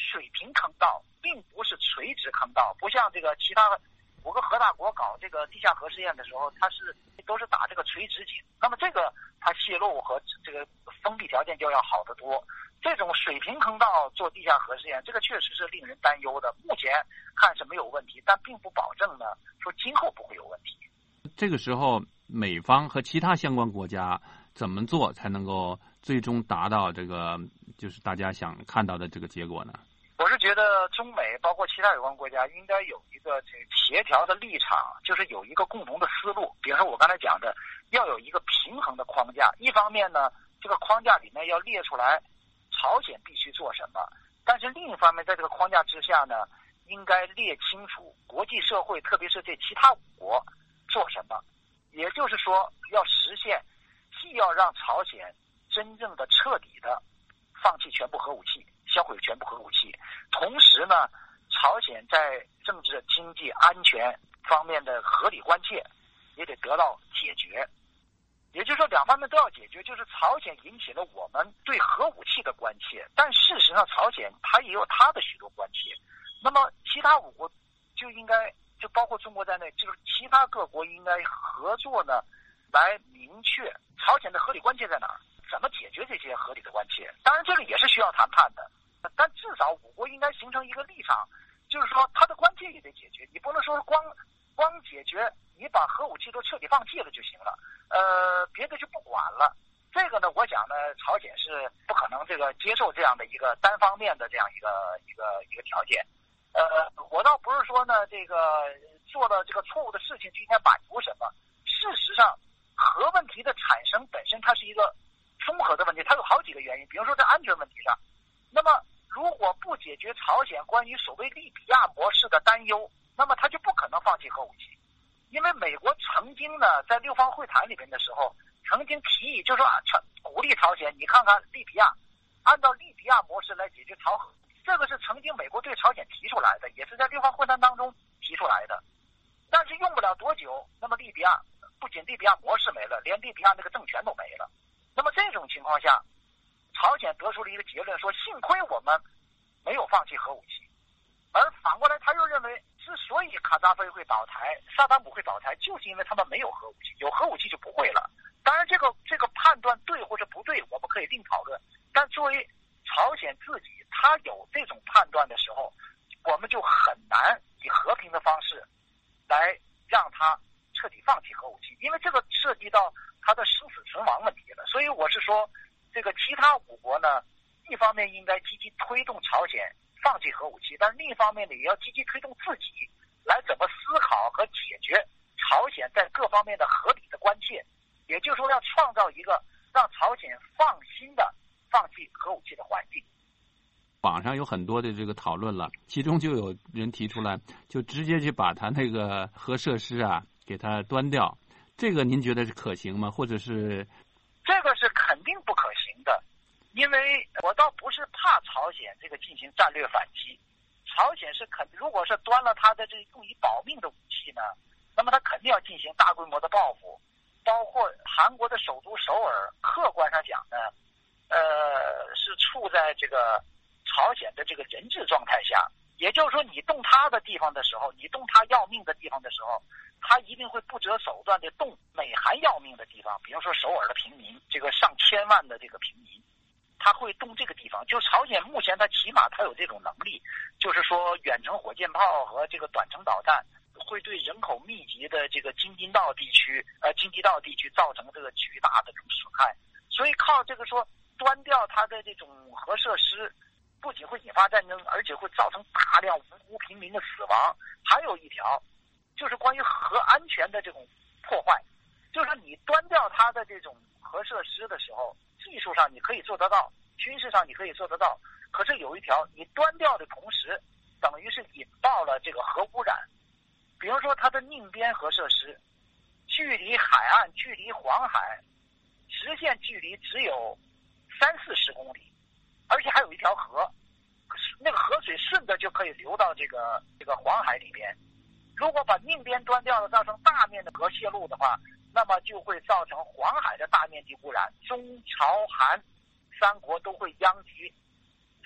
水平坑道，并不是垂直坑道，不像这个其他5个核大国搞这个地下核试验的时候，它都是打这个垂直井，那么这个它泄漏和这个封闭条件就要好得多。这种水平坑道做地下核试验，这个确实是令人担忧的。目前看是没有问题，但并不保证呢说今后不会有问题。 这个时候，美方和其他相关国家怎么做才能够最终达到这个就是大家想看到的这个结果呢？ 我是觉得中美包括其他有关国家应该有一个协调的立场，就是有一个共同的思路。比如说我刚才讲的，要有一个平衡的框架。一方面呢，这个框架里面要列出来朝鲜必须做什么，但是另一方面，在这个框架之下呢，应该列清楚国际社会，特别是这其他5国做什么。也就是说，要实现既要让朝鲜真正的彻底的放弃全部核武器，销毁全部核武器，同时呢，朝鲜在政治、经济、安全方面的合理关切也得得到解决。也就是说，2方面都要解决。就是朝鲜引起了我们对核武器的关切，但事实上朝鲜它也有它的许多关切。那么其他5国就应该，就包括中国在内，就是其他各国应该合作呢，来明确朝鲜的合理关切在哪儿，怎么解决这些合理的关切。当然这个也是需要谈判的，但至少5国应该形成一个立场，就是说它的关切也得解决。你不能说光解决你把核武器都彻底放弃了就行了，别的就不管了。这个呢，我想呢，朝鲜是不可能这个接受这样的一个单方面的这样一个条件。我倒不是说呢，这个做了这个错误的事情就应该满足什么。事实上，核问题的产生本身它是一个综合的问题，它有好几个原因。比如说在安全问题上，那么如果不解决朝鲜关于所谓利比亚模式的担忧，那么他就不可能放弃核武器。因为美国曾经呢，在6方会谈里面的时候，曾经提议，就是说鼓励朝鲜，你看看利比亚，按照利比亚模式来解决朝核，这个是曾经美国对朝鲜提出来的，也是在6方会谈当中提出来的。但是用不了多久，那么利比亚不仅利比亚模式没了，连利比亚那个政权都没了。那么这种情况下，朝鲜得出了一个结论，说幸亏我们没有放弃核武器。而反过来他又认为，之所以卡扎菲会倒台，萨达姆会倒台，就是因为他们没有核武器，有核武器就不会了。当然这个判断对或者不对我们可以另讨论，但作为朝鲜自己他有这种判断的时候，我们就很难以和平的方式来让他彻底放弃核武器，因为这个涉及到他的生死存亡问题了。所以我是说，这个其他5国呢，一方面应该积极推动朝鲜放弃核武器，但另一方面呢，也要积极推动自己来怎么思考和解决朝鲜在各方面的合理的关切。也就是说，要创造一个让朝鲜放心的放弃核武器的环境。 网上有很多的这个讨论了，其中就有人提出来，就直接去把他那个核设施啊给它端掉，这个您觉得是可行吗？或者是？ 这个是肯定不可行的，因为我倒不是怕朝鲜这个进行战略反击，朝鲜是如果是端了他的这用以保命的武器呢，那么他肯定要进行大规模的报复。包括韩国的首都首尔，客观上讲呢，是处在这个朝鲜的这个人质状态下。也就是说，你动他的地方的时候，你动他要命的地方的时候，他一定会不择手段的动美韩要命的地方，比如说首尔的平民，这个上千万的这个平民，他会动这个地方。就朝鲜目前他起码他有这种能力，就是说远程火箭炮和这个短程导弹会对人口密集的这个京畿道地区造成这个巨大的这种损害。所以靠这个说端掉它的这种核设施，不仅会引发战争，而且会造成大量无辜平民的死亡。还有一条就是关于核安全的这种破坏，就是你端掉它的这种核设施的时候，技术上你可以做得到，军事上你可以做得到，可是有一条，你端掉的同时等于是引爆了这个核污染。比如说它的宁边核设施距离海岸，距离黄海直线距离只有30-40公里，而且还有一条河，那个河水顺着就可以流到这个黄海里边。如果把宁边端掉了，造成大面的核泄漏的话，那么就会造成黄海的大面积污染，中朝韩3国都会殃及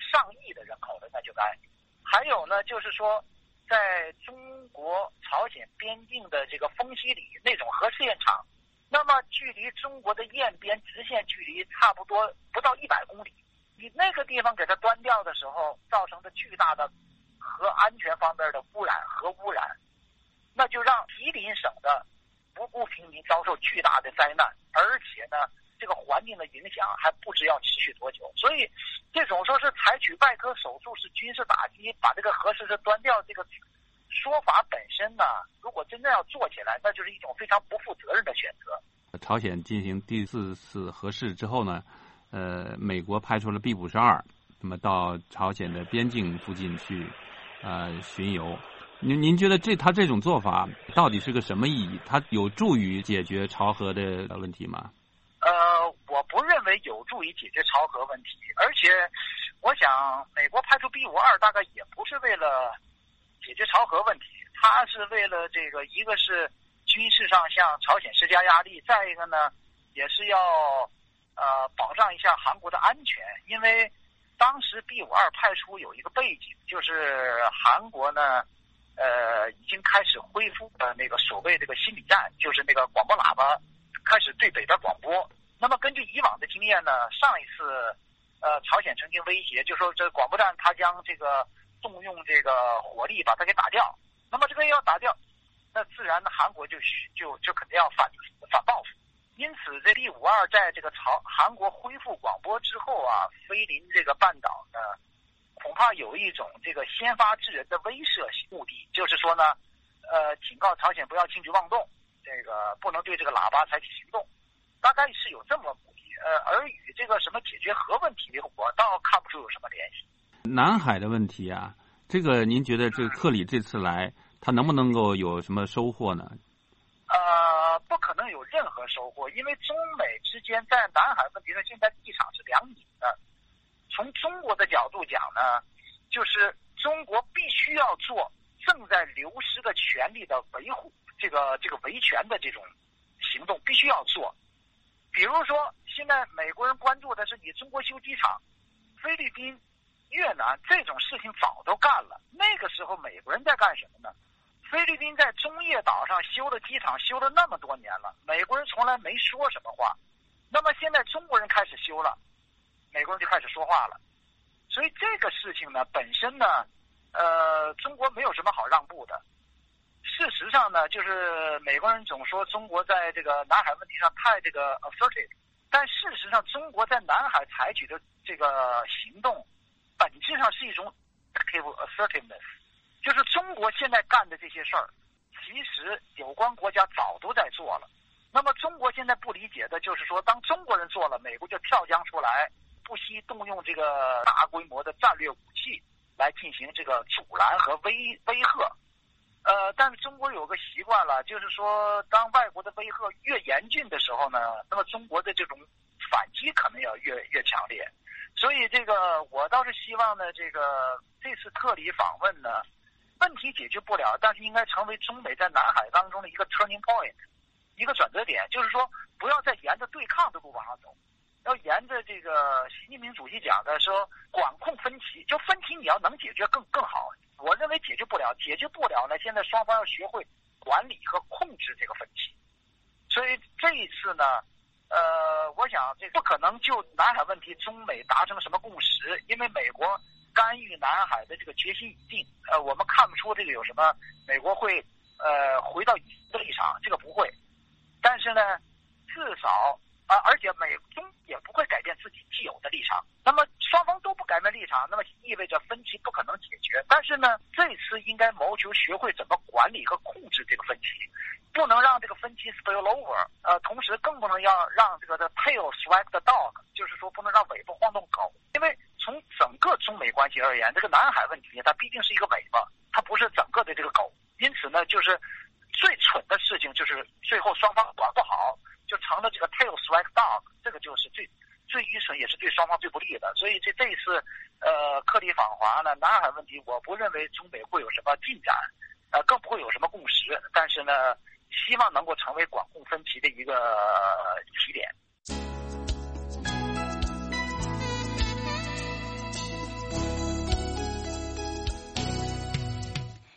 上亿的人口的，那就该。还有呢，就是说，在中国朝鲜边境的这个丰溪里那种核试验场，那么距离中国的堰边直线距离差不多不到100公里，你那个地方给它端掉的时候，造成的巨大的核安全方面的污染、核污染，那就让吉林省的无辜平民遭受巨大的灾难，而且呢，这个环境的影响还不知要持续多久。所以，这种说是采取外科手术是军事打击，把这个核设施端掉，这个说法本身呢，如果真正要做起来，那就是一种非常不负责任的选择。 朝鲜进行第4次核试之后呢，美国派出了 B-52，那么到朝鲜的边境附近去巡游。您觉得他这种做法到底是个什么意义？它有助于解决朝核的问题吗？ 我不认为有助于解决朝核问题，而且我想美国派出 B-52大概也不是为了解决朝核问题，它是为了这个，一个是军事上向朝鲜施加压力，再一个呢，也是要保障一下韩国的安全。因为当时 B-52派出有一个背景，就是韩国呢已经开始恢复那个所谓这个心理战，就是那个广播喇叭开始对北边广播。那么根据以往的经验呢，上一次朝鲜曾经威胁，就说这广播站它将这个动用这个火力把它给打掉。那么这个要打掉，那自然的韩国就肯定要反报复。因此这 B-52在这个韩国恢复广播之后啊，飞临这个半岛呢，恐怕有一种这个先发制人的威慑目的，就是说呢，警告朝鲜不要轻举妄动，这个不能对这个喇叭采取行动，大概是有这么目的。而与这个什么解决核问题，我倒看不出有什么联系。 南海的问题啊，这个您觉得这个克里这次来，他能不能够有什么收获呢？ 不可能有任何收获，因为中美之间在南海问题上现在立场是两拧的。从中国的角度讲呢，就是中国必须要做正在流失的权利的维护，这个维权的这种行动必须要做。比如说，现在美国人关注的是你中国修机场，菲律宾、越南这种事情早都干了。那个时候美国人在干什么呢？菲律宾在中业岛上修了机场，修了那么多年了，美国人从来没说什么话。那么现在中国人开始修了，美国人就开始说话了。所以这个事情呢，本身呢，中国没有什么好让步的。事实上呢，就是美国人总说中国在这个南海问题上太这个 assertive， 但事实上中国在南海采取的这个行动，本质上是一种 active assertiveness， 就是中国现在干的这些事儿，其实有关国家早都在做了。那么中国现在不理解的就是说，当中国人做了，美国就跳江出来，不惜动用这个大规模的战略武器来进行这个阻拦和威吓。但是中国有个习惯了，就是说，当外国的威吓越严峻的时候呢，那么中国的这种反击可能要越强烈。所以这个我倒是希望呢，这次特里访问呢，问题解决不了，但是应该成为中美在南海当中的一个 turning point， 一个转折点，就是说不要再沿着对抗的路往上走，要沿着这个习近平主席讲的说管控分歧，就分歧你要能解决更好。我认为解决不了呢，现在双方要学会管理和控制这个分歧。所以这一次呢，我想这不可能就南海问题中美达成什么共识，因为美国干预南海的这个决心已定。我们看不出这个有什么美国会回到以前的立场，这个不会。但是呢，至少而且美中也不会改变自己既有的立场。那么双方都不改变立场，那么意味着分歧不可能解决。但是呢，这次应该谋求学会怎么管理和控制这个分歧，不能让这个分歧 spill over。同时更不能要让这个 tail swag the dog， 就是说不能让尾巴晃动狗。因为从整个中美关系而言，这个南海问题它毕竟是一个尾巴，它不是整个的这个狗。因此呢，就是最蠢的事情就是最后双方管不好，就成了这个 tail swag dog， 这个就是最愚蠢，也是对双方最不利的。所以这一次克里访华呢，南海问题我不认为中美会有什么进展，更不会有什么共识。但是呢，希望能够成为管控分歧的一个起点。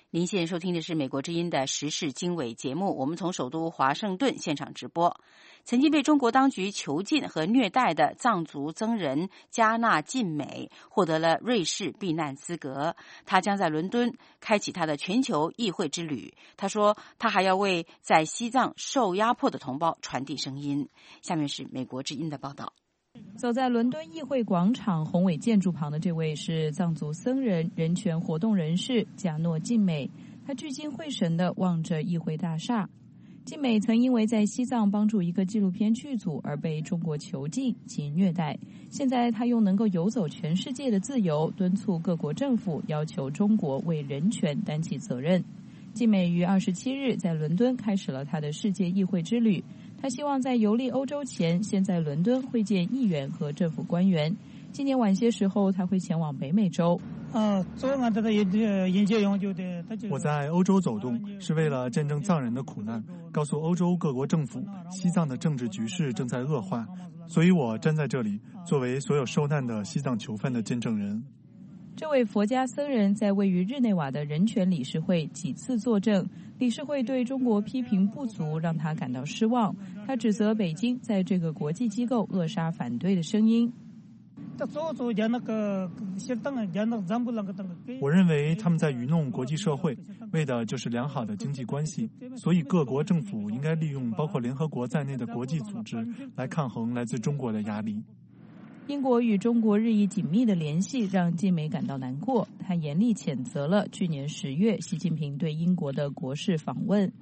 您现在收听的是美国之音的时事经纬节目，我们从首都华盛顿现场直播。曾经被中国当局囚禁和虐待的藏族僧人加纳晋美获得了瑞士避难资格，他将在伦敦开启他的全球议会之旅。他说，他还要为在西藏受压迫的同胞传递声音。下面是美国之音的报道。 走在伦敦议会广场宏伟建筑旁的这位是藏族僧人、人权活动人士贾诺晋美，他聚精会神地望着议会大厦。晋美曾因为在西藏帮助一个纪录片剧组而被中国囚禁及虐待，现在他用能够游走全世界的自由，敦促各国政府要求中国为人权担起责任。晋美于27日在伦敦开始了他的世界议会之旅。他希望在游历欧洲前，先在伦敦会见议员和政府官员。今年晚些时候，他会前往北美洲。 我在欧洲走动，是为了见证藏人的苦难，告诉欧洲各国政府，西藏的政治局势正在恶化，所以我站在这里，作为所有受难的西藏囚犯的见证人。 这位佛家僧人在位于日内瓦的人权理事会几次作证，理事会对中国批评不足，让他感到失望。他指责北京在这个国际机构扼杀反对的声音。 我认为他们在愚弄国际社会，为的就是良好的经济关系，所以各国政府应该利用包括联合国在内的国际组织来抗衡来自中国的压力。 英国与中国日益紧密的联系让晋美感到难过，他严厉谴责了去年10月习近平对英国的国事访问。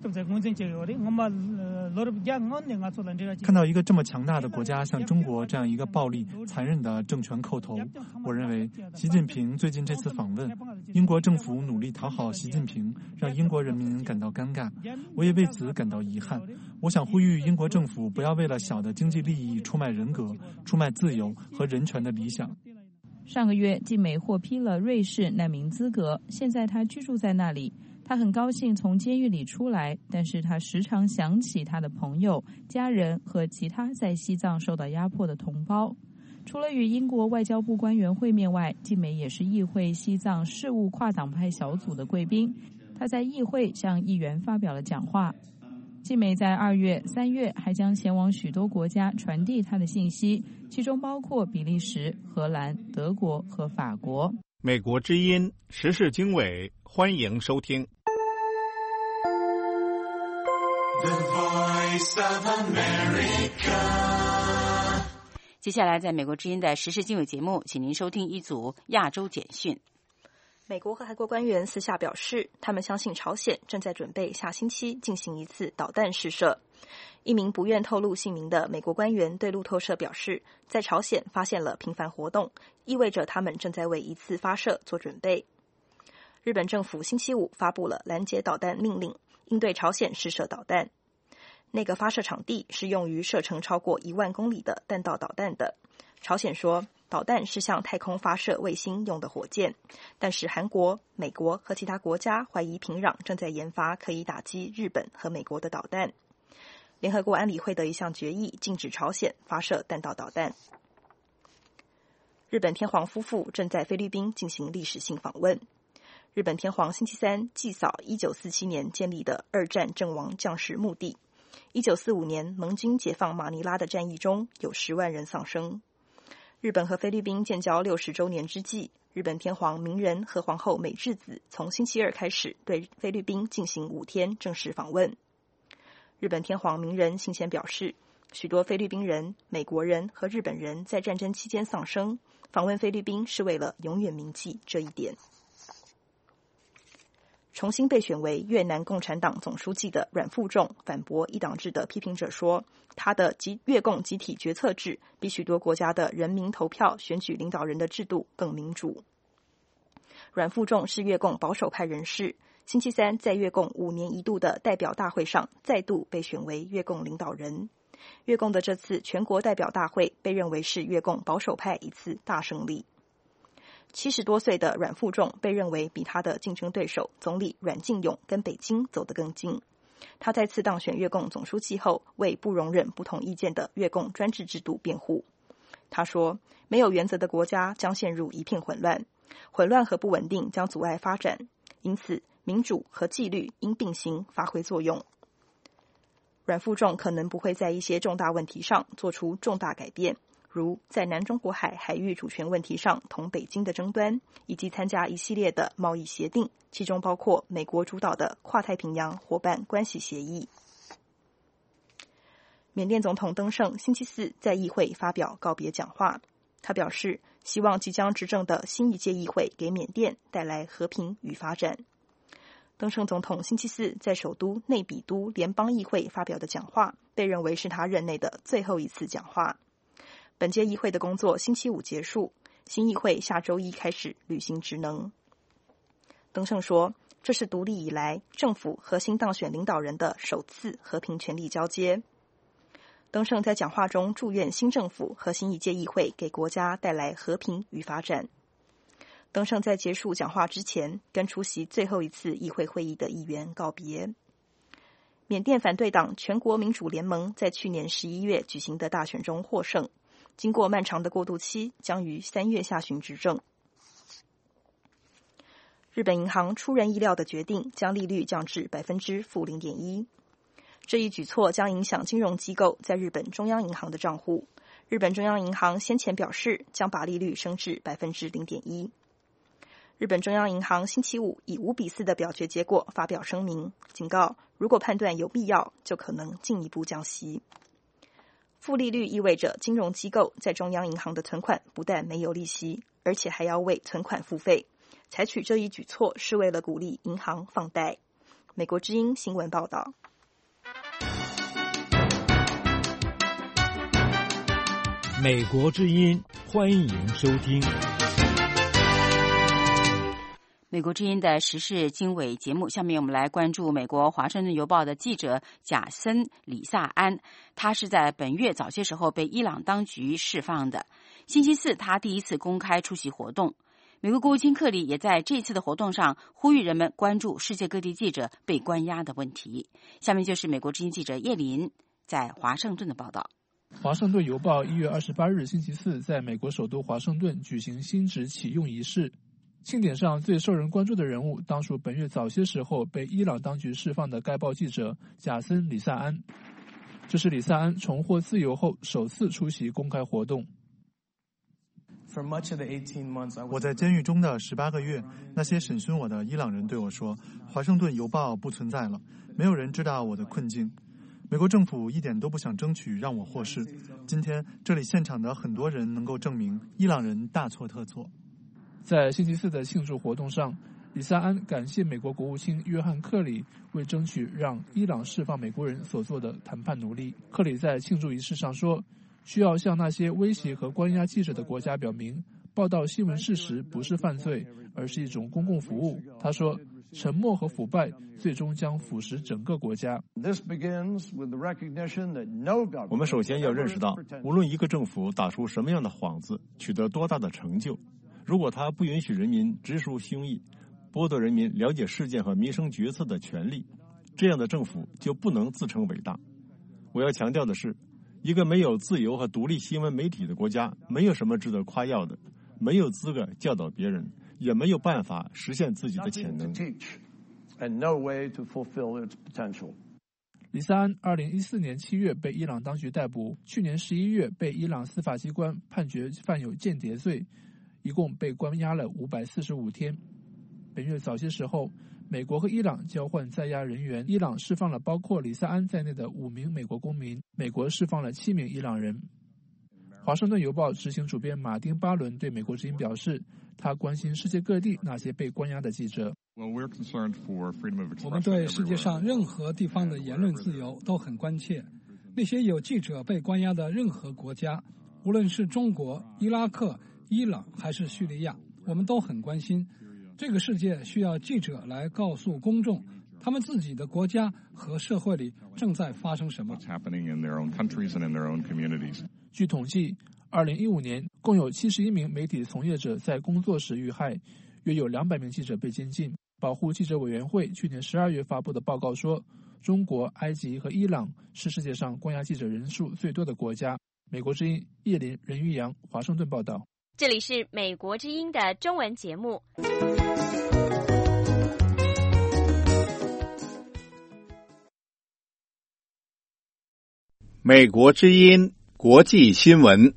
看到一个这么强大的国家向中国这样一个暴力残忍的政权叩头，我认为习近平最近这次访问，英国政府努力讨好习近平，让英国人民感到尴尬，我也为此感到遗憾。我想呼吁英国政府不要为了小的经济利益出卖人格、出卖自由和人权的理想。 上个月，晋美获批了瑞士难民资格，现在他居住在那里。他很高兴从监狱里出来，但是他时常想起他的朋友、家人和其他在西藏受到压迫的同胞。除了与英国外交部官员会面外，晋美也是议会西藏事务跨党派小组的贵宾。他在议会向议员发表了讲话。晋美在2月、3月还将前往许多国家传递他的信息，其中包括比利时、荷兰、德国和法国。 美国之音时事经纬，欢迎收听。 The Voice of America。 接下来，在美国之音的时事经纬节目，请您收听一组亚洲简讯。 美国和韩国官员私下表示，他们相信朝鲜正在准备下星期进行一次导弹试射。一名不愿透露姓名的美国官员对路透社表示，在朝鲜发现了频繁活动，意味着他们正在为一次发射做准备。日本政府星期五发布了拦截导弹命令，应对朝鲜试射导弹。那个发射场地是用于射程超过1万公里的弹道导弹的。朝鲜说，导弹是向太空发射卫星用的火箭，但是韩国、美国和其他国家怀疑平壤正在研发可以打击日本和美国的导弹。联合国安理会的一项决议禁止朝鲜发射弹道导弹。日本天皇夫妇正在菲律宾进行历史性访问。日本天皇星期三祭扫1947年建立的2战阵亡将士墓地。1945年盟军解放马尼拉的战役中有10万人丧生。日本和菲律宾建交60周年之际，日本天皇明仁和皇后美智子从星期二开始对菲律宾进行5天正式访问。日本天皇明仁先前表示，许多菲律宾人、美国人和日本人在战争期间丧生，访问菲律宾是为了永远铭记这一点。重新被选为越南共产党总书记的阮富仲反驳一党制的批评者说，他的越共集体决策制比许多国家的人民投票选举领导人的制度更民主。阮富仲是越共保守派人士，星期三在越共5年一度的代表大会上再度被选为越共领导人。越共的这次全国代表大会被认为是越共保守派一次大胜利。70多岁的阮富仲被认为比他的竞争对手总理阮敬勇跟北京走得更近。他再次当选越共总书记后，为不容忍不同意见的越共专制制度辩护。他说，没有原则的国家将陷入一片混乱，混乱和不稳定将阻碍发展，因此民主和纪律应并行发挥作用。阮富仲可能不会在一些重大问题上做出重大改变，如在南中国海海域主权问题上同北京的争端，以及参加一系列的贸易协定，其中包括美国主导的跨太平洋伙伴关系协议。缅甸总统登盛星期四在议会发表告别讲话，他表示希望即将执政的新一届议会给缅甸带来和平与发展。登盛总统星期四在首都内比都联邦议会发表的讲话，被认为是他任内的最后一次讲话。本届议会的工作星期五结束，新议会下周一开始履行职能。登盛说，这是独立以来政府和新当选领导人的首次和平权力交接。登盛在讲话中祝愿新政府和新一届议会给国家带来和平与发展。登盛在结束讲话之前，跟出席最后一次议会会议的议员告别。缅甸反对党全国民主联盟在去年11月举行的大选中获胜，经过漫长的过渡期，将于3月下旬执政。日本银行出人意料的决定，将利率降至-0.1%。这一举措将影响金融机构在日本中央银行的账户。日本中央银行先前表示，将把利率升至0.1%。日本中央银行星期五以5-4的表决结果发表声明，警告如果判断有必要，就可能进一步降息。负利率意味着金融机构在中央银行的存款不但没有利息，而且还要为存款付费。采取这一举措是为了鼓励银行放贷。美国之音新闻报道。 美国之音，欢迎收听。 美国之音的时事经纬节目，下面我们来关注美国华盛顿邮报的记者贾森·里萨安。他是在本月早些时候被伊朗当局释放的。星期四，他第一次公开出席活动。美国国务卿克里也在这次的活动上呼吁人们关注世界各地记者被关押的问题。下面就是美国之音记者叶林在华盛顿的报道。 华盛顿邮报1月28日星期四在美国首都华盛顿举行新址启用仪式。庆典上最受人关注的人物当属本月早些时候被伊朗当局释放的该报记者贾森·里萨安。这是里萨安重获自由后首次出席公开活动。 我在监狱中的18个月，那些审讯我的伊朗人对我说，华盛顿邮报不存在了，没有人知道我的困境。美国政府一点都不想争取让我获释。今天这里现场的很多人能够证明伊朗人大错特错。 在星期四的庆祝活动上，里萨安感谢美国国务卿约翰·克里为争取让伊朗释放美国人所做的谈判努力。克里在庆祝仪式上说，需要向那些威胁和关押记者的国家表明，报道新闻事实不是犯罪，而是一种公共服务。他说，沉默和腐败最终将腐蚀整个国家。 我们首先要认识到，无论一个政府打出什么样的幌子，取得多大的成就，如果他不允许人民直抒胸臆，剥夺人民了解事件和民生决策的权利，这样的政府就不能自称伟大。我要强调的是，一个没有自由和独立新闻媒体的国家，没有什么值得夸耀的，没有资格教导别人，也没有办法实现自己的潜能。 里萨安2014年7月被伊朗当局逮捕，去年11月被伊朗司法机关判决犯有间谍罪，一共被关押了545天。本月早些时候，美国和伊朗交换在押人员，伊朗释放了包括里萨安在内的5名美国公民，美国释放了7名伊朗人。华盛顿邮报执行主编马丁·巴伦对美国之音表示，他关心世界各地那些被关押的记者。 我们对世界上任何地方的言论自由都很关切。那些有记者被关押的任何国家，无论是中国、伊拉克、伊朗还是叙利亚，我们都很关心。这个世界需要记者来告诉公众，他们自己的国家和社会里正在发生什么。 据统计，2015年共有71名媒体从业者在工作时遇害，约有200名记者被监禁。保护记者委员会去年12月发布的报告说，中国、埃及和伊朗是世界上关押记者人数最多的国家。美国之音叶林、任玉阳，华盛顿报道。 这里是美国之音的中文节目。 美国之音国际新闻。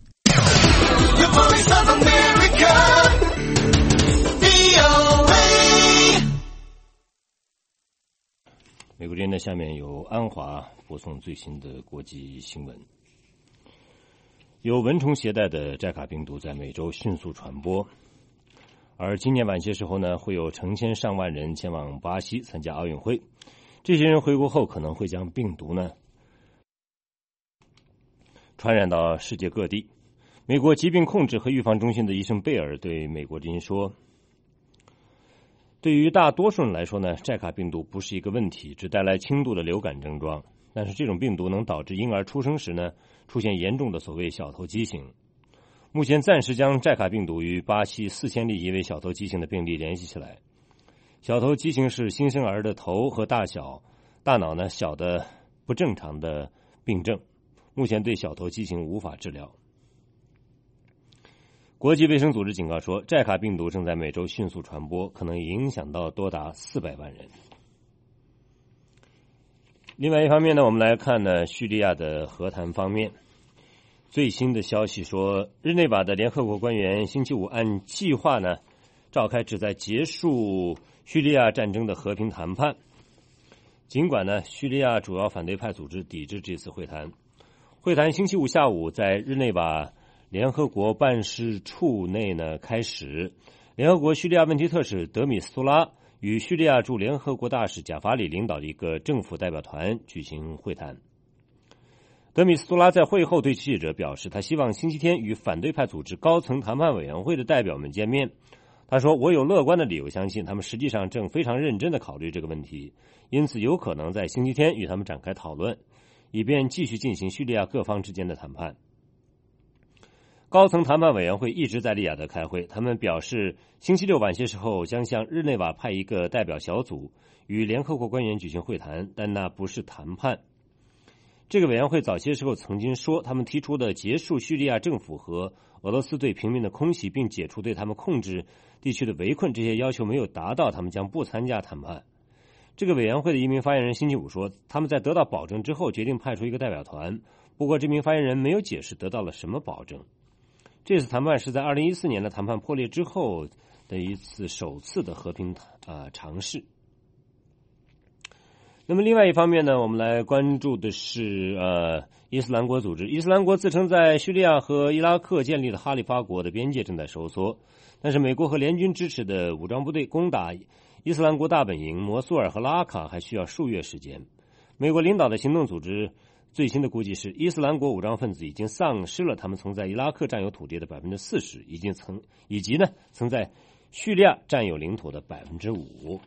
美国之音的下面由安华播送最新的国际新闻。有蚊虫携带的寨卡病毒在美洲迅速传播，而今年晚些时候呢，会有成千上万人前往巴西参加奥运会。这些人回国后可能会将病毒呢传染到世界各地。美国疾病控制和预防中心的医生贝尔对美国之音说，对于大多数人来说呢，寨卡病毒不是一个问题，只带来轻度的流感症状，但是这种病毒能导致婴儿出生时呢出现严重的所谓小头畸形。目前暂时将寨卡病毒与巴西4000例因为小头畸形的病例联系起来。小头畸形是新生儿的头和大脑呢小的不正常的病症，目前对小头畸形无法治疗。国际卫生组织警告说，寨卡病毒正在美洲迅速传播，可能影响到多达400万人。另外一方面呢，我们来看呢叙利亚的和谈方面。最新的消息说，日内瓦的联合国官员星期五按计划呢召开旨在结束叙利亚战争的和平谈判。尽管呢叙利亚主要反对派组织抵制这次会谈。会谈星期五下午在日内瓦联合国办事处内呢开始。联合国叙利亚问题特使德米斯图拉与叙利亚驻联合国大使贾法里领导的一个政府代表团举行会谈。德米斯图拉在会后对记者表示，他希望星期天与反对派组织高层谈判委员会的代表们见面。他说，我有乐观的理由相信他们实际上正非常认真地考虑这个问题，因此有可能在星期天与他们展开讨论，以便继续进行叙利亚各方之间的谈判。高层谈判委员会一直在利雅得开会，他们表示星期六晚些时候将向日内瓦派一个代表小组与联合国官员举行会谈，但那不是谈判。这个委员会早些时候曾经说，他们提出的结束叙利亚政府和俄罗斯对平民的空袭并解除对他们控制地区的围困这些要求没有达到，他们将不参加谈判。这个委员会的一名发言人星期五说，他们在得到保证之后决定派出一个代表团，不过这名发言人没有解释得到了什么保证。这次谈判是在2014年的谈判破裂之后的一次首次的和平尝试。那么另外一方面呢，我们来关注的是伊斯兰国组织。伊斯兰国自称在叙利亚和伊拉克建立的哈里发国的边界正在收缩，但是美国和联军支持的武装部队攻打伊斯兰国大本营摩苏尔和拉卡还需要数月时间。美国领导的行动组织最新的估计是，伊斯兰国武装分子已经丧失了他们曾在伊拉克占有土地的40%，以及呢曾在叙利亚占有领土的5%。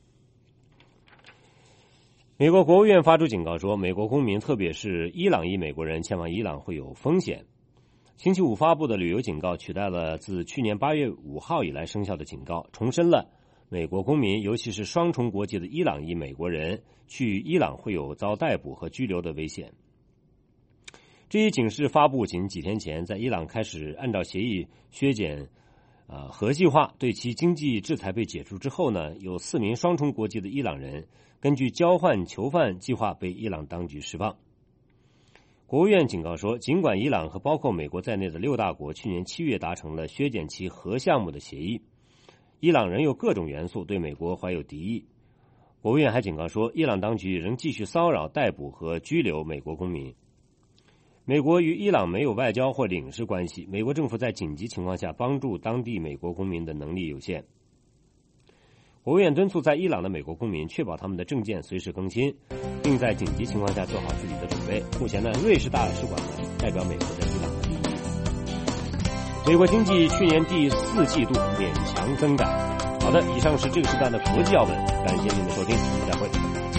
美国国务院发出警告说，美国公民特别是伊朗裔美国人前往伊朗会有风险。星期五发布的旅游警告取代了自去年8月5号以来生效的警告，重申了美国公民尤其是双重国籍的伊朗裔美国人去伊朗会有遭逮捕和拘留的危险。这一警示发布仅几天前，在伊朗开始按照协议削减核计划，对其经济制裁被解除之后呢，有4名双重国籍的伊朗人根据交换囚犯计划被伊朗当局释放。国务院警告说，尽管伊朗和包括美国在内的6大国去年7月达成了削减其核项目的协议，伊朗仍有各种元素对美国怀有敌意。国务院还警告说，伊朗当局仍继续骚扰、逮捕和拘留美国公民。美国与伊朗没有外交或领事关系，美国政府在紧急情况下帮助当地美国公民的能力有限。国务院敦促在伊朗的美国公民确保他们的证件随时更新，并在紧急情况下做好自己的准备。目前呢，瑞士大使馆代表美国在伊朗的利益。美国经济去年第4季度勉强增长。好的，以上是这个时段的国际要闻，感谢您的收听，我们再会。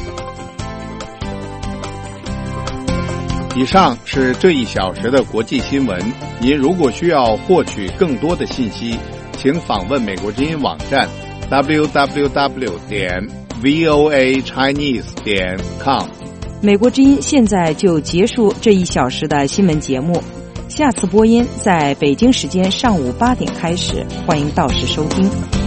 以上是这1小时的国际新闻。您如果需要获取更多的信息，请访问美国之音网站 www.voachinese.com。 美国之音现在就结束这1小时的新闻节目，下次播音在北京时间上午8点开始，欢迎到时收听。